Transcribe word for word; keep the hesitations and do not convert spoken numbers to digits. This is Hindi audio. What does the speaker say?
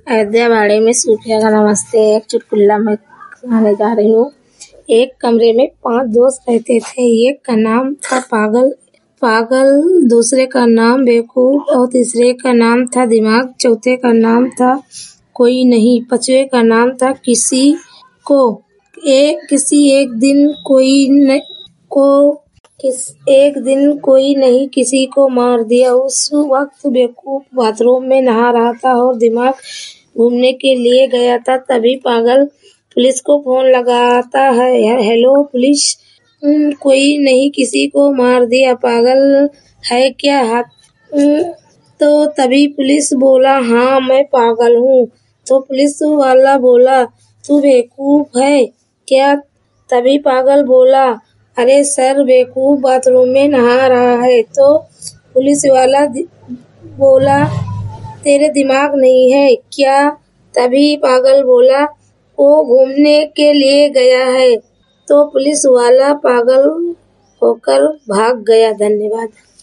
अयोध्या बाड़े में सूफिया का नमस्ते। एक चुटकुला मैं सुनाने जा रही हूँ। एक कमरे में पांच दोस्त रहते थे। एक का नाम था पागल पागल दूसरे का नाम बेवकूफ और तीसरे का नाम था दिमाग। चौथे का नाम था कोई नहीं। पांचवे का नाम था किसी को एक किसी एक दिन कोई न, को किस एक दिन कोई नहीं किसी को मार दिया। उस वक्त बेवकूफ बाथरूम में नहा रहा था और दिमाग घूमने के लिए गया था। तभी पागल पुलिस को फोन लगाता है। हेलो पुलिस, कोई नहीं किसी को मार दिया, पागल है क्या हाथ? तो तभी पुलिस बोला, हाँ मैं पागल हूँ। तो पुलिस वाला बोला, तू बेवकूफ है क्या? तभी पागल बोला, अरे सर बेवकूफ बाथरूम में नहा रहा है। तो पुलिस वाला बोला, तेरे दिमाग नहीं है क्या? तभी पागल बोला, वो घूमने के लिए गया है। तो पुलिस वाला पागल होकर भाग गया। धन्यवाद।